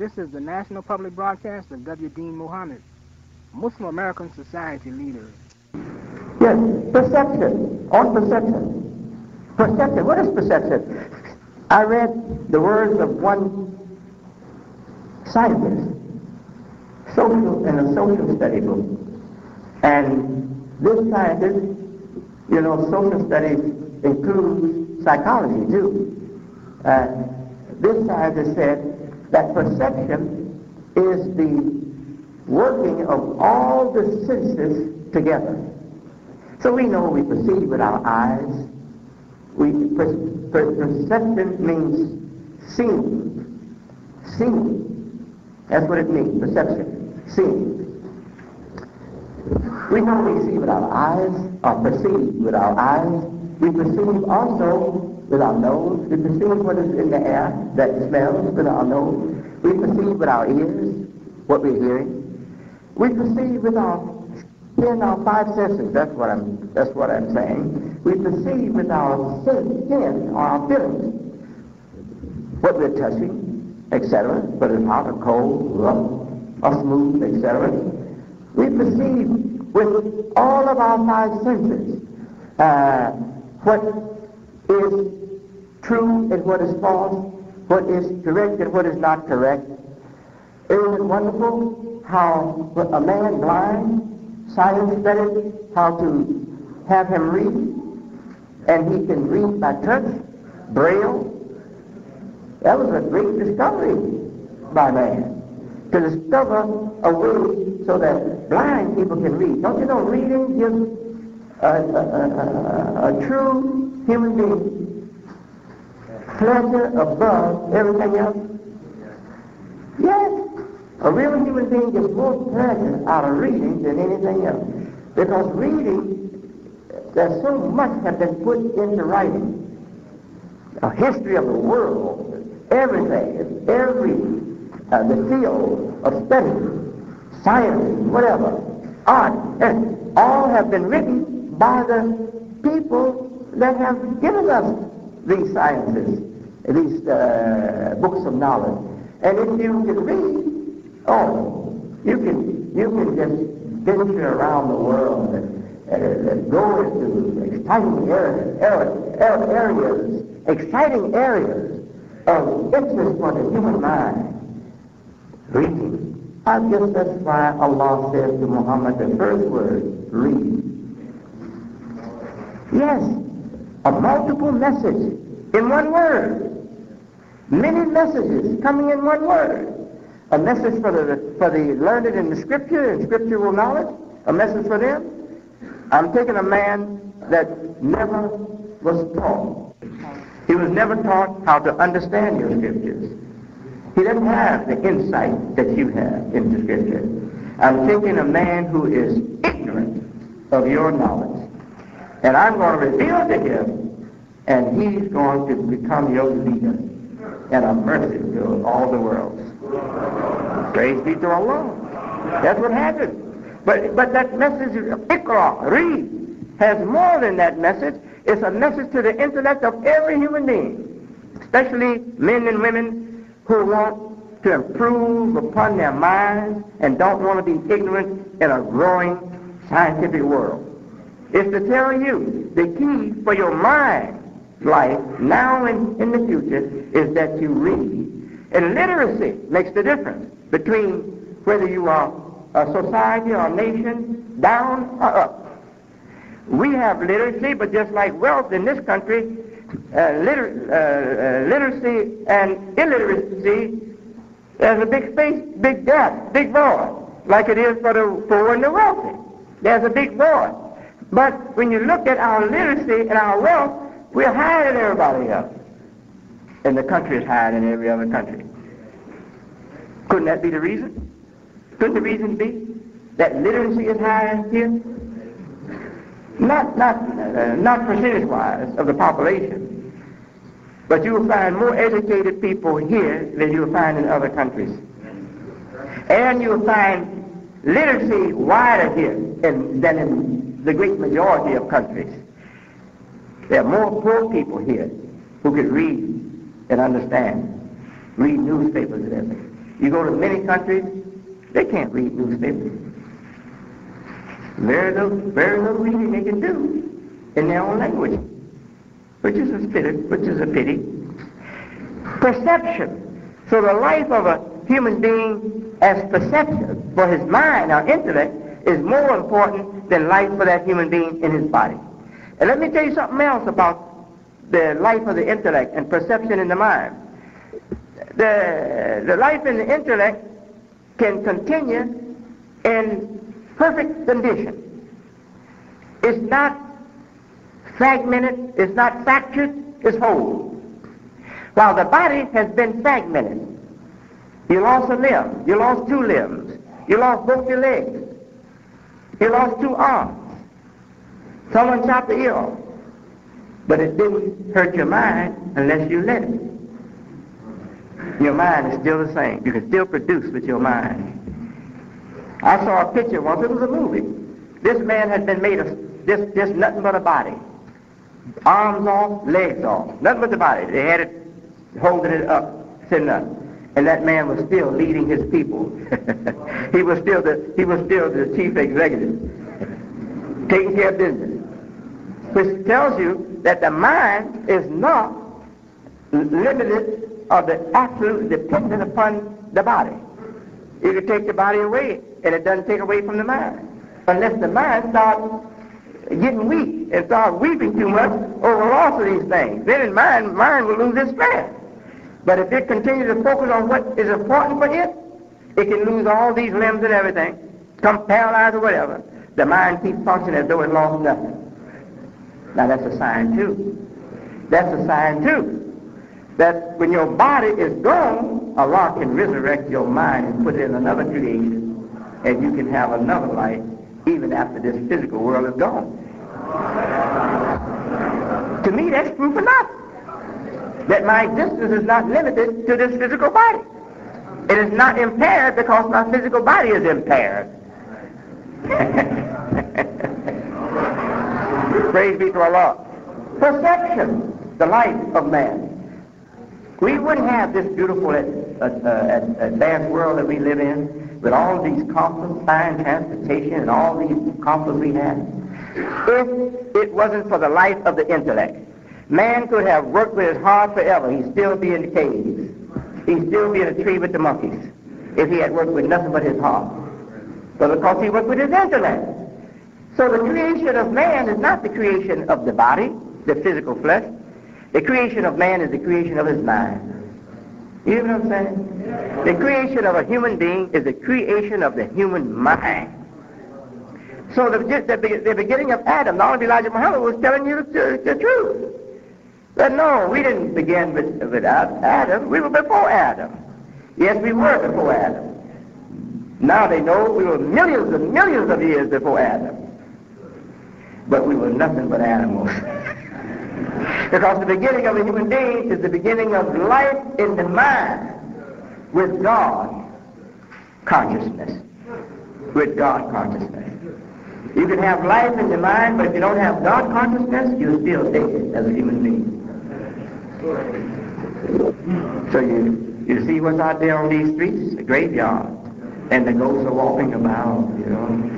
This is the National Public Broadcast of W. Dean Muhammad, Muslim American Society leader. Yes, perception. On perception. Perception. What is perception? I read the words of one scientist, in a social study book. And this scientist, social studies includes psychology too. This scientist said that perception is the working of all the senses together. So we know we perceive with our eyes. Perception means seeing. Seeing. That's what it means, perception. Seeing. We know we see with our eyes, or perceive with our eyes. We perceive also with our nose. We perceive what is in the air that smells with our nose. We perceive with our ears what we're hearing. We perceive with our skin, our five senses. That's what I'm saying. We perceive with our skin or our feelings what we're touching, etc. Whether it's hot or cold, rough or smooth, etc. We perceive with all of our five senses what is true and what is false, what is correct and what is not correct. Isn't it wonderful how a man blind, science studied how to have him read, and he can read by touch, braille. That was a great discovery by man, to discover a way so that blind people can read. Don't you know reading gives a true human being pleasure above everything else? Yes. A real human being gets more pleasure out of reading than anything else. Because reading, there's so much has been put into writing. A history of the world, everything, the field of study, science, whatever, art, and all have been written by the people that have given us these sciences, these books of knowledge. And if you can read, you can just venture around the world and go into exciting areas of interest for the human mind. Reading. I guess that's why Allah says to Muhammad the first word, read. Yes, a multiple message in one word. Many messages coming in one word. A message for the learned in the Scripture and scriptural knowledge. A message for them. I'm taking a man that never was taught. He was never taught how to understand your Scriptures. He doesn't have the insight that you have into Scripture. I'm taking a man who is ignorant of your knowledge. And I'm going to reveal to him, and he's going to become your leader and a mercy to all the world. Praise be to Allah. That's what happened. But that message, Iqra, read, has more than that message. It's a message to the intellect of every human being, especially men and women who want to improve upon their minds and don't want to be ignorant in a growing scientific world. It's to tell you the key for your mind life now and in the future is that you read. And literacy makes the difference between whether you are a society or a nation, down or up. We have literacy, but just like wealth in this country, literacy and illiteracy, there's a big space, big gap, big void, like it is for the poor and the wealthy. There's a big void. But when you look at our literacy and our wealth, we're higher than everybody else. And the country is higher than every other country. Couldn't that be the reason? Couldn't the reason be that literacy is higher here? Not percentage-wise of the population, but you will find more educated people here than you will find in other countries. And you will find literacy wider here than in the great majority of countries. There are more poor people here who can read and understand, read newspapers and everything. You go to many countries, they can't read newspapers. Very little reading they can do in their own language, which is a pity. Perception. So the life of a human being as perception for his mind or intellect is more important than life for that human being in his body. And let me tell you something else about the life of the intellect and perception in the mind. The life in the intellect can continue in perfect condition. It's not fragmented, it's not fractured, it's whole. While the body has been fragmented. You lost a limb, you lost 2 limbs, you lost both your legs, you lost 2 arms. Someone chopped the ear off. But it didn't hurt your mind unless you let it. Your mind is still the same. You can still produce with your mind. I saw a picture once, it was a movie. This man had been made of just nothing but a body. Arms off, legs off. Nothing but the body. They had it holding it up, sitting up. And that man was still leading his people. he was still the chief executive, taking care of business. Which tells you that the mind is not limited or the absolute dependent upon the body. You can take the body away, and it doesn't take away from the mind. Unless the mind starts getting weak and starts weeping too much over loss of these things. Then in mind will lose its strength. But if it continues to focus on what is important for it, it can lose all these limbs and everything, become paralyzed or whatever. The mind keeps functioning as though it lost nothing. Now that's a sign too. That's a sign too. That when your body is gone, Allah can resurrect your mind and put it in another creation, and you can have another life even after this physical world is gone. To me, that's proof enough that my existence is not limited to this physical body. It is not impaired because my physical body is impaired. Praise be to Allah. Perception, the life of man. We wouldn't have this beautiful advanced world that we live in with all these comforts, science, transportation, and all these comforts we have if it wasn't for the life of the intellect. Man could have worked with his heart forever. He'd still be in the caves. He'd still be in a tree with the monkeys if he had worked with nothing but his heart. But because he worked with his intellect. So the creation of man is not the creation of the body, the physical flesh. The creation of man is the creation of his mind. You know what I'm saying? The creation of a human being is the creation of the human mind. So the beginning of Adam, the Honorable Elijah Muhammad was telling you the truth. But no, we didn't begin without Adam. We were before Adam. Yes, we were before Adam. Now they know we were millions and millions of years before Adam. But we were nothing but animals. Because the beginning of a human being is the beginning of life in the mind with God consciousness. With God consciousness. You can have life in the mind, but if you don't have God consciousness, you're still dead as a human being. So you see what's out there on these streets? A graveyard. And the ghosts are walking about, you know.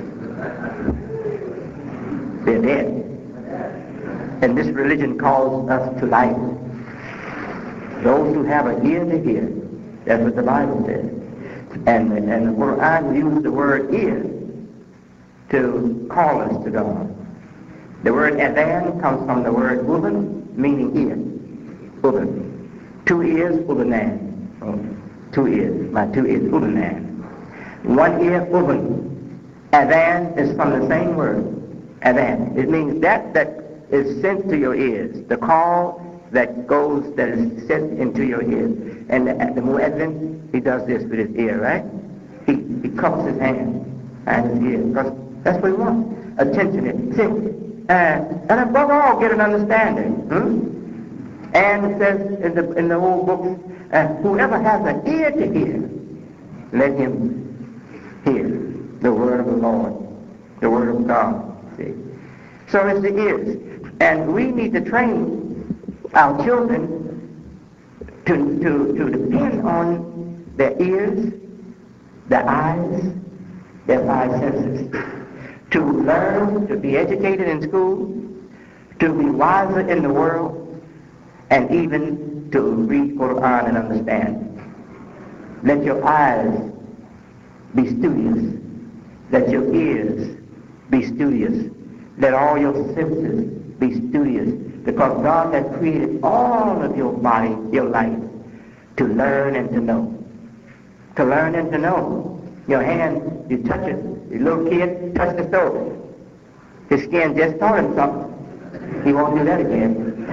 They're dead. And this religion calls us to life. Those who have an ear to hear. That's what the Bible says. And the Quran uses the word ear to call us to God. The word adhan comes from the word ubun, meaning ear. Ubun. 2 ears, ubunan. Oh, 2 ears. My 2 ears, ubunan. 1 ear, ubun. Adhan is from the same word. Adhan. It means that is sent to your ears. The call that is sent into your ears. And the muezzin, he does this with his ear, right? He cups his hand and his ear. Because that's what we want. Attention, sit. And above all, get an understanding. And it says in the old books, whoever has an ear to hear, let him hear the word of the Lord, the word of God. See? So it's the ears. And we need to train our children to depend on their ears, their eyes, their five senses, to learn, to be educated in school, to be wiser in the world, and even to read Quran and understand. Let your eyes be studious. Let your ears be studious. Let all your senses be studious, because God has created all of your body, your life, to learn and to know. To learn and to know. Your hand, you touch it. Your little kid, touch the stove. His skin just taught him something. He won't do that again.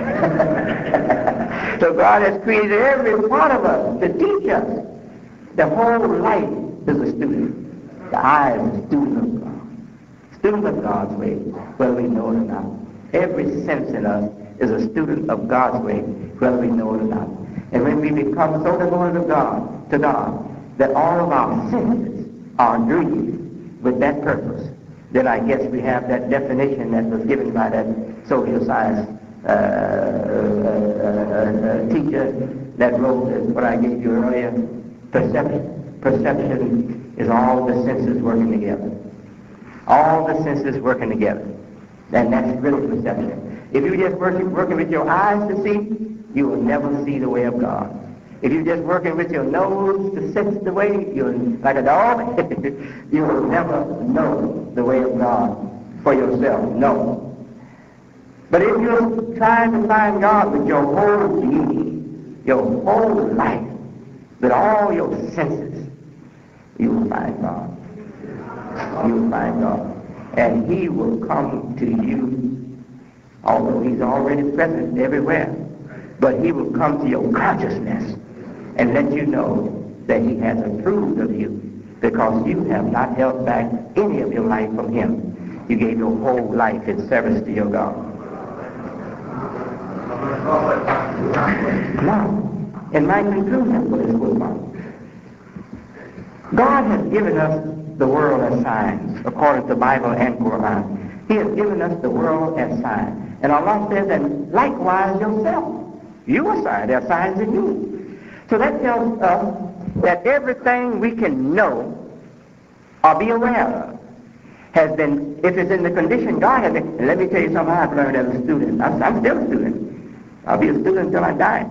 So God has created every part of us to teach us. The whole life is a student. The eye is a student of God. Student of God's way, whether we know it or not. Every sense in us is a student of God's way, whether we know it or not. And when we become so devoted to God, that all of our senses are agreed with that purpose, then I guess we have that definition that was given by that social science teacher that wrote what I gave you earlier. Perception is all the senses working together. All the senses working together. And that's really perception. If you just working with your eyes to see, you will never see the way of God. If you're just working with your nose to sense the way, you're like a dog, you will never know the way of God for yourself. No. But if you're trying to find God with your whole being, your whole life, with all your senses, you will find God. You will find God. And He will come to you, although He's already present everywhere. But He will come to your consciousness and let you know that He has approved of you, because you have not held back any of your life from Him. You gave your whole life in service to your God. Now, in my conclusion for this book, God has given us the world as signs, according to the Bible and Quran. He has given us the world as signs. And Allah says, and likewise yourself. You are signs. There are signs in you. So that tells us that everything we can know or be aware of has been, if it's in the condition God has been. And let me tell you something I've learned as a student. I'm still a student. I'll be a student until I die.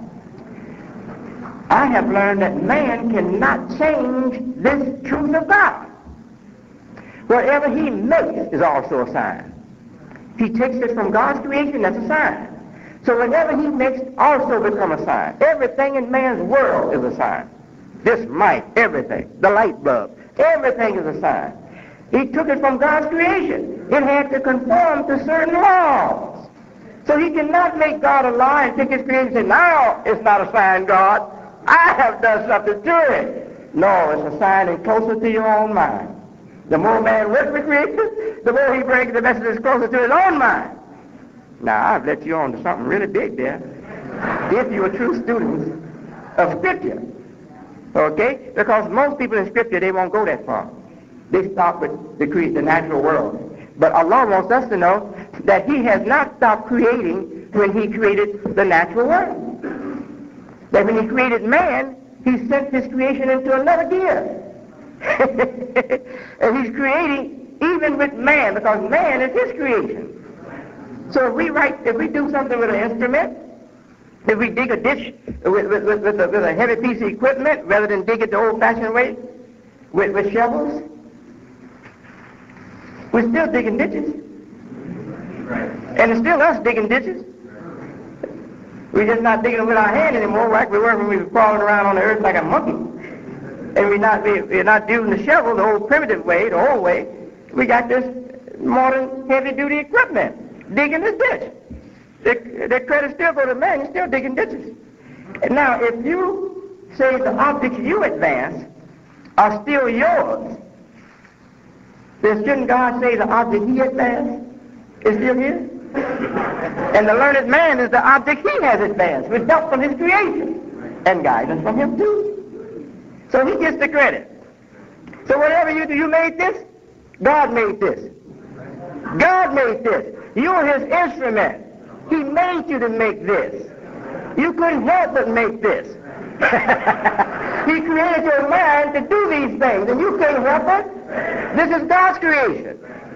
I have learned that man cannot change this truth of God. Whatever he makes is also a sign. He takes it from God's creation, that's a sign. So whatever he makes also becomes a sign. Everything in man's world is a sign. This mic, everything, the light bulb, everything is a sign. He took it from God's creation. It had to conform to certain laws. So he cannot make God a lie and take his creation and say, now it's not a sign, God. I have done something to it. No, it's a sign and closer to your own mind. The more man works with creation, the more he brings the messages closer to his own mind. Now, I've let you on to something really big there. If you are true students of Scripture, okay? Because most people in Scripture, they won't go that far. They stop with the natural world. But Allah wants us to know that He has not stopped creating when He created the natural world. That when He created man, He sent His creation into another gear. And He's creating even with man, because man is His creation. So if we do something with an instrument, if we dig a ditch with a heavy piece of equipment rather than dig it the old-fashioned way with shovels, we're still digging ditches. And it's still us digging ditches. We're just not digging them with our hand anymore like we were when we were crawling around on the earth like a monkey. And we're not using the shovel the old primitive way, the old way. We got this modern heavy-duty equipment digging this ditch. The credit still go to man. He's still digging ditches. And now, if you say the objects you advance are still yours, then shouldn't God say the object He advanced is still His? And the learned man is the object he has advanced with help from his creation and guidance from Him too. So he gets the credit. So whatever you do, you made this, God made this. God made this. You're His instrument. He made you to make this. You couldn't help but make this. He created your mind to do these things, and you can't help it. This is God's creation.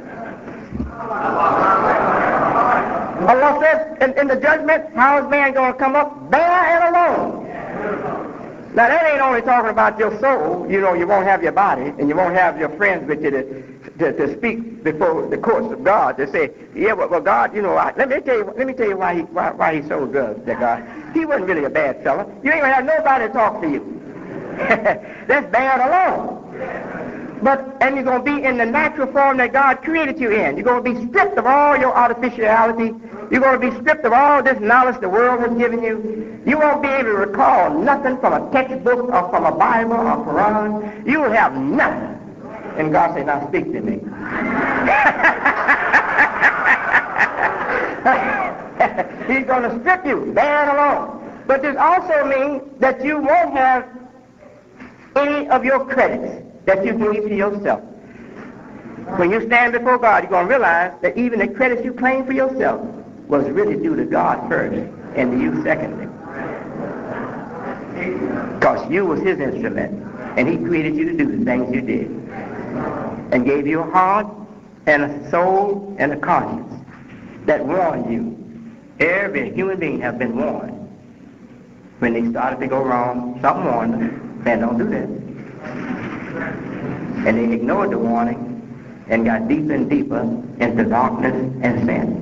Allah says in the judgment, how is man going to come up? Bare and alone. Now, that ain't only talking about your soul. You know, you won't have your body, and you won't have your friends with you to speak before the courts of God to say, yeah, well, God, you know, let me tell you why he so good, that God. He wasn't really a bad fella. You ain't gonna have nobody to talk to you. That's bad alone. And you're going to be in the natural form that God created you in. You're going to be stripped of all your artificiality. You're going to be stripped of all this knowledge the world has given you. You won't be able to recall nothing from a textbook or from a Bible or Quran. You will have nothing. And God said, now speak to me. He's going to strip you, bare and alone. But this also means that you won't have any of your credits that you gave to yourself. When you stand before God, you're going to realize that even the credits you claim for yourself was really due to God first and to you secondly. Because you was his instrument, and he created you to do the things you did, and gave you a heart and a soul and a conscience that warned you. Every human being has been warned. When they started to go wrong, something warned them, man, don't do that. And they ignored the warning and got deeper and deeper into darkness and sin.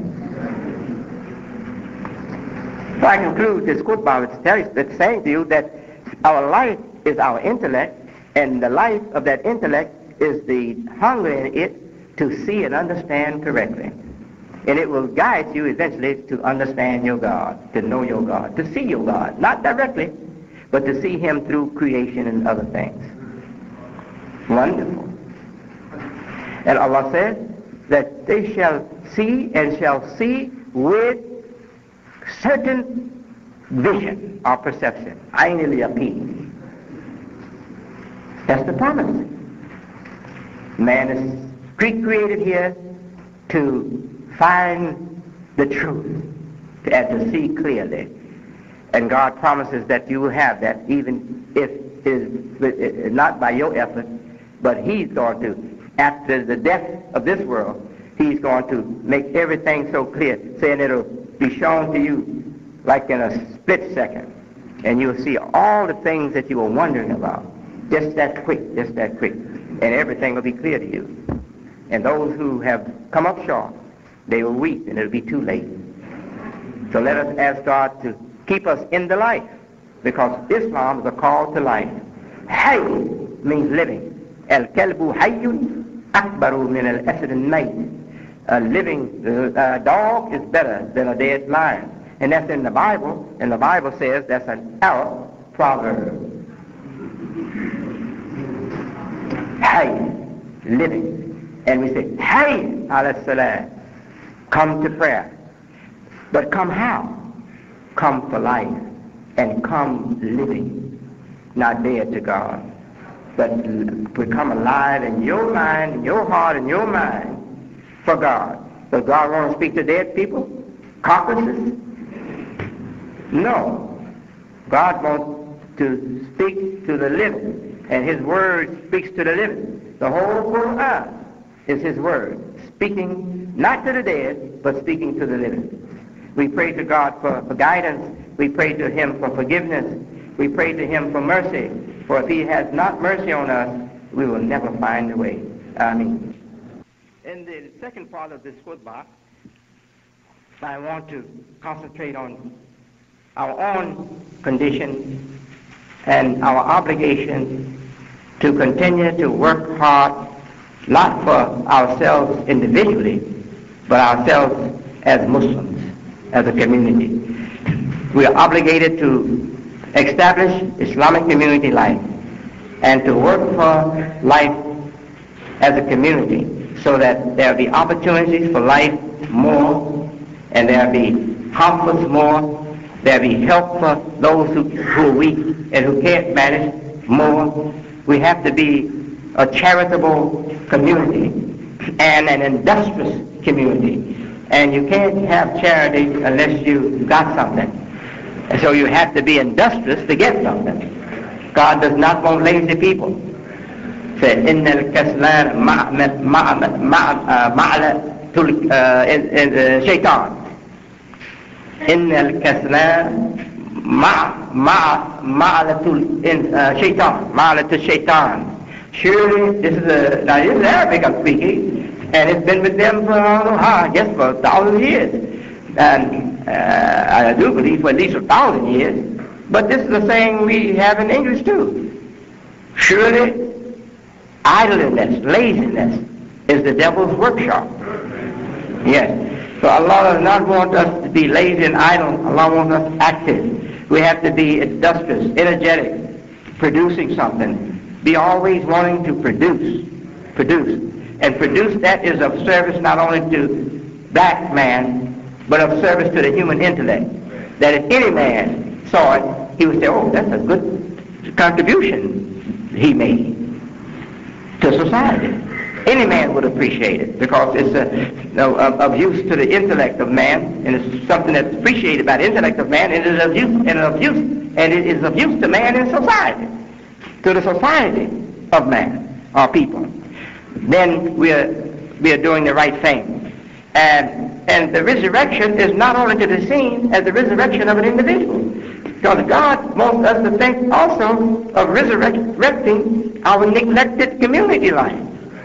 So I conclude this khutbah with saying to you that our life is our intellect, and the life of that intellect is the hunger in it to see and understand correctly. And it will guide you eventually to understand your God, to know your God, to see your God, not directly, but to see him through creation and other things. Wonderful. And Allah said that they shall see and shall see with certain vision or perception. Ayn al-yaqeen. That's the promise. Man is created here to find the truth and to see clearly. And God promises that you will have that, even if it is not by your effort, but he's going to, after the death of this world, he's going to make everything so clear, saying it'll be shown to you like in a split second. And you'll see all the things that you were wondering about, just that quick. And everything will be clear to you. And those who have come up short, they will weep, and it'll be too late. So let us ask God to keep us in the life, because Islam is a call to life. Hayy means living. Al-kalbu hayyun akbaru min al-asad al-mayt. A living dog is better than a dead lion. And that's in the Bible, and the Bible says that's an Arab proverb. Hayy, living. And we say, Hayy ala salah, come to prayer. But come how? Come for life, and come living, not dead to God, but become alive in your mind, in your heart, in your mind for God. Does God want to speak to dead people? Carcasses? No. God wants to speak to the living, and his word speaks to the living. The whole Quran is his word, speaking not to the dead, but speaking to the living. We pray to God for guidance. We pray to him for forgiveness. We pray to him for mercy. For if he has not mercy on us, we will never find the way. Amen. In the second part of this khutbah, I want to concentrate on our own condition and our obligation to continue to work hard, not for ourselves individually, but ourselves as Muslims, as a community. We are obligated to establish Islamic community life and to work for life as a community so that there be opportunities for life more, and there be comforts more, there be help for those who are weak and who can't manage more. We have to be a charitable community and an industrious community. And you can't have charity unless you got something. And so you have to be industrious to get something. God does not want lazy people. Say, إن الكسلان معلة الشيطان. إن الكسلان معلة الشيطان. Surely, this is Arabic I'm speaking, and it's been with them for, I guess, for 1,000 years. And I do believe for at least 1,000 years. But this is the saying we have in English too. Surely, idleness, laziness, is the devil's workshop. Yes. So Allah does not want us to be lazy and idle. Allah wants us active. We have to be industrious, energetic, producing something. Be always wanting to produce. And produce that is of service not only to black man, but of service to the human intellect. That if any man saw it, he would say, oh, that's a good contribution he made to society. Any man would appreciate it because it's of use to the intellect of man, and it's something that's appreciated by the intellect of man, and it is of use to man in society, to the society of man or people. Then we are doing the right thing, and the resurrection is not only to be seen as the resurrection of an individual, because God wants us to think also of resurrecting our neglected community life.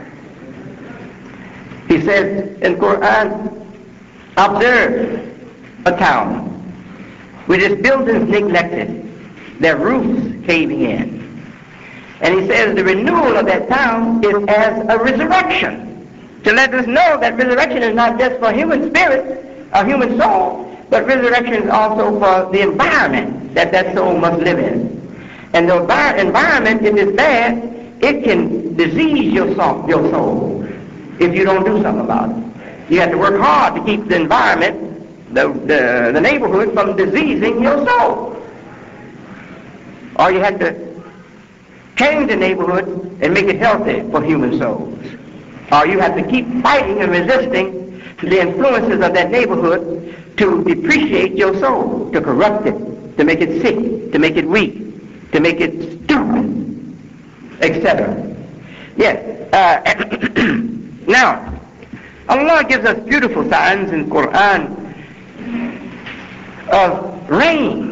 He says in Quran, observe a town with its buildings neglected, their roofs caving in. And he says the renewal of that town is as a resurrection, to let us know that resurrection is not just for human spirit, or human soul, but resurrection is also for the environment that soul must live in. And the environment, if it's bad, it can disease your soul if you don't do something about it. You have to work hard to keep the environment, the neighborhood, from diseasing your soul. Or you have to change the neighborhood and make it healthy for human souls. Or you have to keep fighting and resisting the influences of that neighborhood to depreciate your soul, to corrupt it, to make it sick, to make it weak, to make it stupid, etc. Yes. Now, Allah gives us beautiful signs in Quran of rain,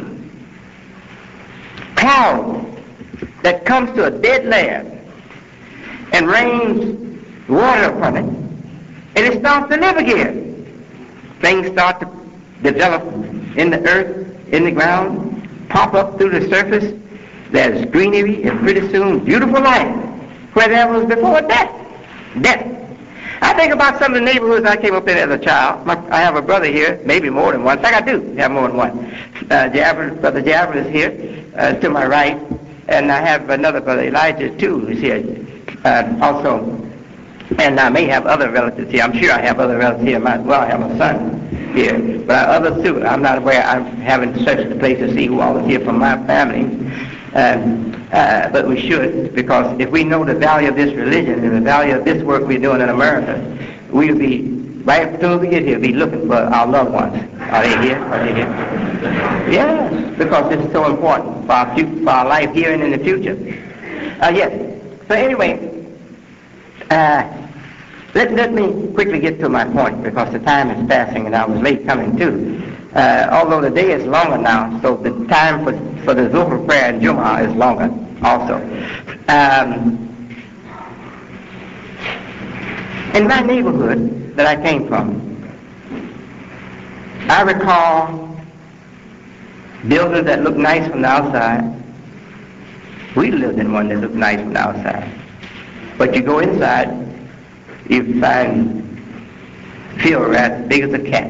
cloud that comes to a dead land and rains water upon it, and it starts to live again. Things start to develop in the earth, in the ground, pop up through the surface. There's greenery, and pretty soon beautiful life where there was before death. I think about some of the neighborhoods I came up in as a child. I have a brother here, maybe more than one. In fact, I do have more than one. Brother Javert is here to my right, and I have another brother, Elijah, too, who's here also. And I may have other relatives here. I'm sure I have other relatives here. I have a son here, but others too. I'm not aware. I haven't searched the place to see who all is here from my family. But we should, because if we know the value of this religion and the value of this work we're doing in America, we'll be, right as soon as we get here, be looking for our loved ones. Are they here? Yes, because it's so important for our life here and in the future. Yes. So anyway, let me quickly get to my point, because the time is passing and I was late coming too. Although the day is longer now, so the time for the Zuhr prayer and Jumu'ah is longer also. In my neighborhood that I came from, I recall buildings that looked nice from the outside. We lived in one that looked nice from the outside. But you go inside, you find field rats big as a cat.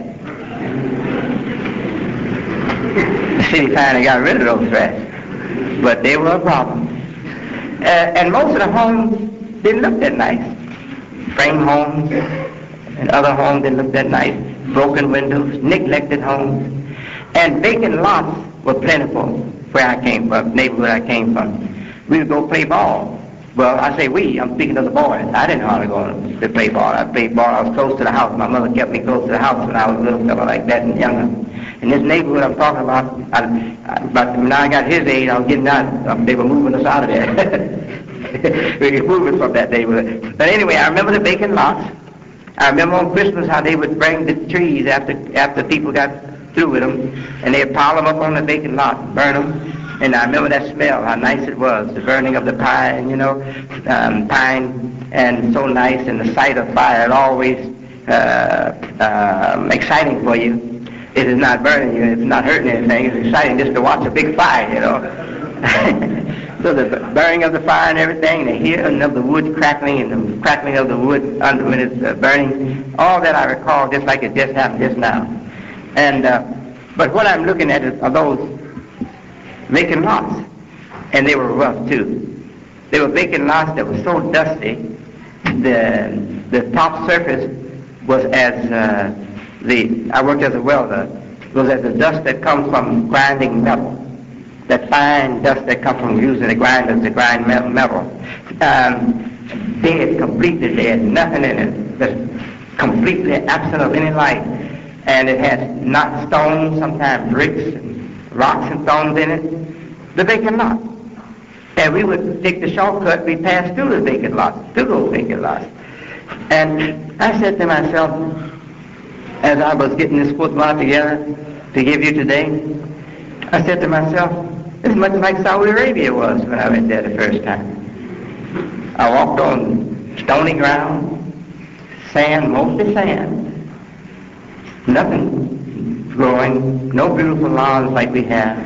The city finally got rid of those rats, but they were a problem. And most of the homes didn't look that nice. Frame homes and other homes didn't look that nice. Broken windows, neglected homes, and vacant lots were plentiful where I came from, neighborhood I came from. We would go play ball. Well, I say we, I'm speaking of the boys. I didn't hardly go to play ball. I played ball, I was close to the house. My mother kept me close to the house when I was a little fellow like that and younger. In this neighborhood I'm talking about, but when I got his age, I was getting out. They were moving us out of there. We were moving from that neighborhood. But anyway, I remember the vacant lots. I remember on Christmas how they would bring the trees after people got through with them, and they'd pile them up on the vacant lot, burn them. And I remember that smell, how nice it was, the burning of the pine, pine, and so nice, and the sight of fire is always exciting for you. It is not burning you, it's not hurting anything, it's exciting just to watch a big fire, So the burning of the fire and everything, the hearing of the wood crackling and the crackling of the wood under when it's burning, all that I recall just like it just happened just now. And but what I'm looking at are those vacant lots, and they were rough too. They were vacant lots that were so dusty. The top surface was as I worked as a welder, was as the dust that comes from grinding metal. That fine dust that comes from using the grinders to grind metal. Dead, completely dead, nothing in it. Just completely absent of any life. And it had not stones, sometimes bricks and rocks and stones in it. The vacant lot. And we would take the shortcut, we passed through the vacant lots, through those vacant lots. And I said to myself, as I was getting this football together to give you today, I said to myself, it's much like Saudi Arabia was when I went there the first time. I walked on stony ground, sand, mostly sand. Nothing growing, no beautiful lawns like we have.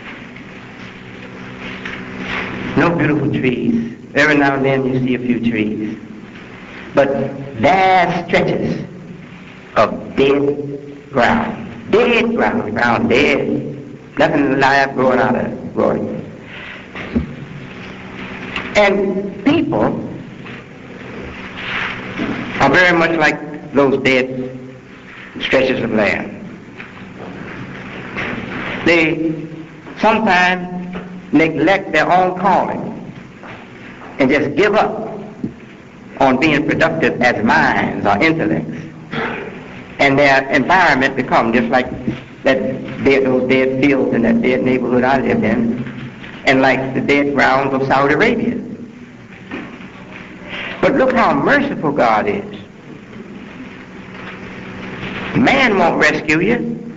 No beautiful trees. Every now and then you see a few trees. But vast stretches of dead ground. Dead ground, ground dead. Nothing alive growing out of it, growing. And people are very much like those dead stretches of land. They sometimes neglect their own calling and just give up on being productive as minds or intellects. And their environment becomes just like those dead fields in that dead neighborhood I lived in, and like the dead grounds of Saudi Arabia. But look how merciful God is. Man won't rescue you.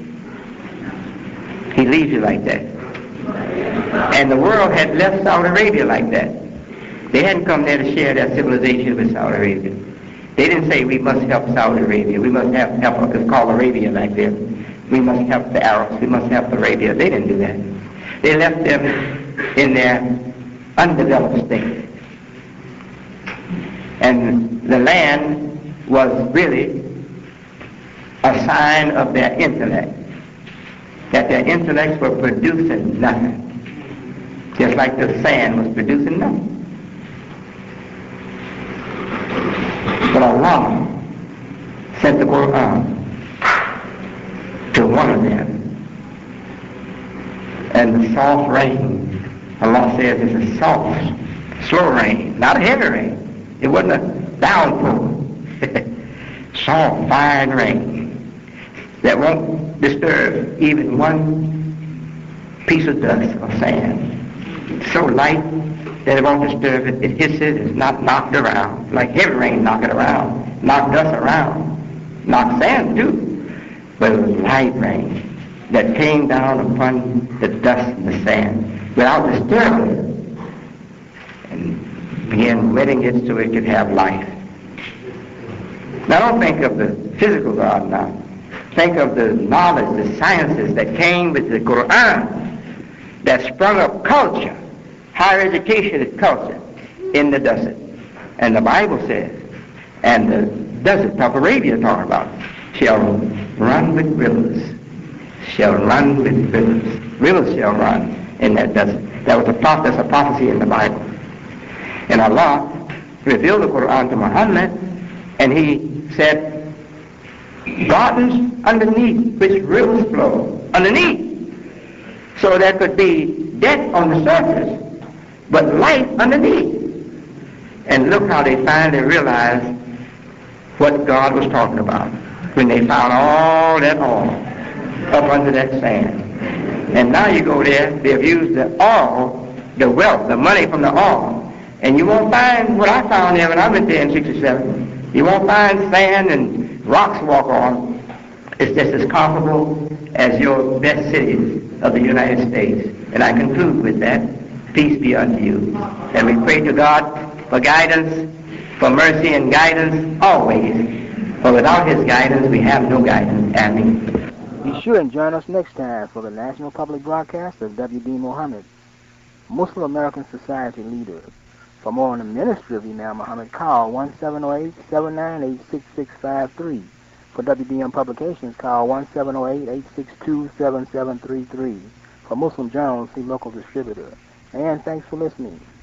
He leaves you like that. And the world had left Saudi Arabia like that. They hadn't come there to share their civilization with Saudi Arabia. They didn't say we must help Saudi Arabia. We must help, it's called Arabia back there. We must help the Arabs. We must help Arabia. They didn't do that. They left them in their undeveloped state. And the land was really a sign of their intellect, that their intellects were producing nothing, just like the sand was producing nothing. But Allah sent the Quran to one of them, and the soft rain, Allah says it's a soft, slow rain, not a heavy rain. It wasn't a downpour. Soft, fine rain that won't disturb even one piece of dust or sand. It's so light that it won't disturb it. It hits it, it's not knocked around. Like heavy rain knock it around, knock dust around, knock sand too. But it was light rain that came down upon the dust and the sand without disturbing it and began wetting it so it could have life. Now don't think of the physical God now. Think of the knowledge, the sciences that came with the Quran that sprung up culture, higher educated culture in the desert. And the Bible says, and the desert of Arabia talking about, shall run with rivers, shall run with rivers. Rivers shall run in that desert. That's a prophecy in the Bible. And Allah revealed the Quran to Muhammad, and he said, gardens underneath which rivers flow, underneath. So there could be death on the surface, but life underneath. And look how they finally realized what God was talking about when they found all that oil up under that sand. And now you go there, they've used the oil, the wealth, the money from the oil, and you won't find what I found there when I went there in 67. You won't find sand and rocks to walk on. It's just as comfortable as your best cities of the United States. And I conclude with that. Peace be unto you. And we pray to God for guidance, for mercy and guidance always. For without his guidance, we have no guidance. Amen. Be sure and join us next time for the National Public Broadcast of W.D. Muhammad, Muslim American Society leader. For more on the ministry of Imam Muhammad, call 1-708-798-6653. For WDM Publications, call 1-708-862-7733. For Muslim Journals, see local distributor. And thanks for listening.